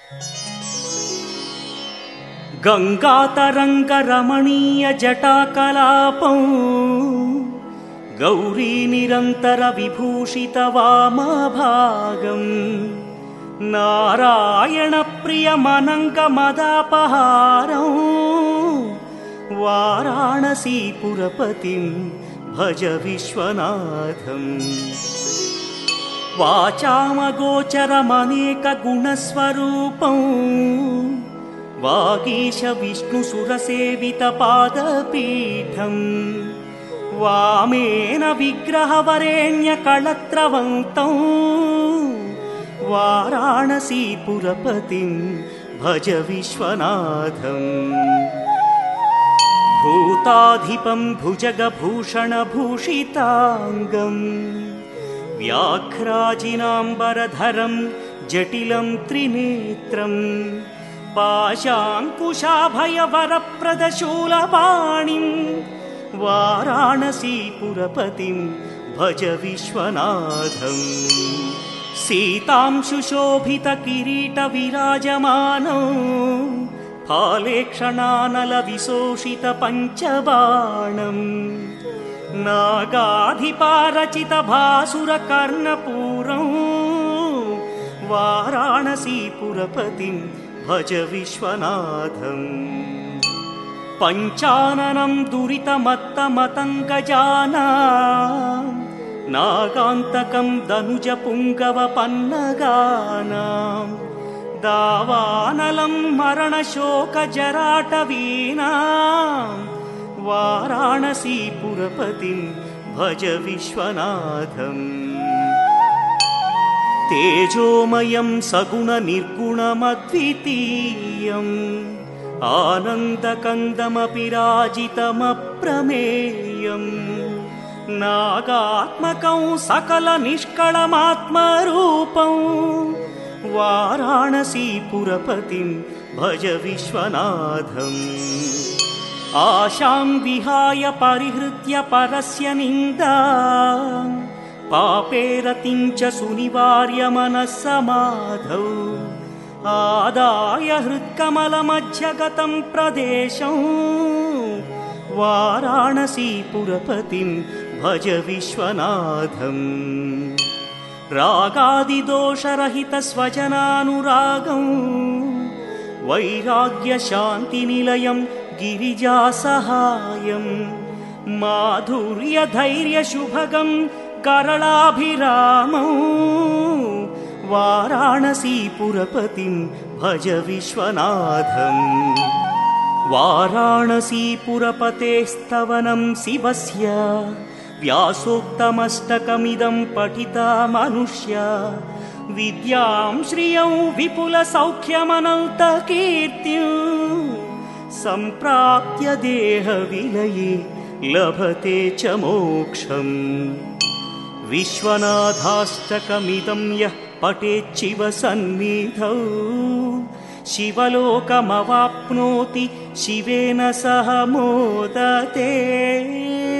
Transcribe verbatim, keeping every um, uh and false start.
गंगातरंगरमणीय जटाकलापं गौरी निरंतर विभूषित वामभागं नारायण प्रियमनंग मदापहारं वाराणसीपुरपतिं भज विश्वनाथं। वाचामगोचरमनेक गुणस्वरूपं वागीश विष्णुसुरसेवित पादपीठं वामेन विग्रहवरेण्य कळत्रवन्तं वाराणसीपुरपतिं भज विश्वनाथं। भूताधिपं भुजगभूषणभूषितांगं व्याघ्राजिनाम्बरधरं जटिलं त्रिनेत्रं पाशाङ्कुशाभयवरप्रदशूलपाणिं वाराणसीपुरपतिं भज विश्वनाथं। सीतांशुशोभितकिरीटविराजमानं फालेक्षणानलविशोषितपञ्चबाणं नागाधिपारचितभासुरकर्णपूरं वाराणसीपुरपतिं भज विश्वनाथं। पञ्चाननं दुरितमत्तमतङ्गजानां नागान्तकं दनुजपुङ्गवपन्नगानां दावानलं मरणशोकजराटवीनां वाराणसीपुरपतिं भज विश्वनाथं। तेजोमयं सगुणनिर्गुणमद्वितीयम् आनन्दकन्दमपि राजितमप्रमेयं नागात्मकं सकलनिष्कळमात्मरूपं वाराणसीपुरपतिं भज विश्वनाथं। आशां विहाय परिहृत्य परस्य निन्दां पापे रतिं च सुनिवार्य मनस्समाधौ आदाय हृत्कमलमध्यगतं प्रदेशं वाराणसीपुरपतिं भज विश्वनाथं। रागादिदोषरहितस्वजनानुरागं वैराग्यशान्तिनिलयं गिरिजासहायं माधुर्यधैर्यशुभगं करलाभिरामं वाराणसीपुरपतिं भज विश्वनाथं। वाराणसीपुरपतेस्तवनं शिवस्य व्यासोक्तमष्टकमिदं पठिता मनुष्या विद्यां श्रियं विपुलसौख्यमनन्तकीर्तिं सम्प्राप्य देहविलये लभते च मोक्षम्। विश्वनाथाष्टकमिदं यः पठेच्छिव सन्निधौ शिवलोकमवाप्नोति शिवेन सह मोदते।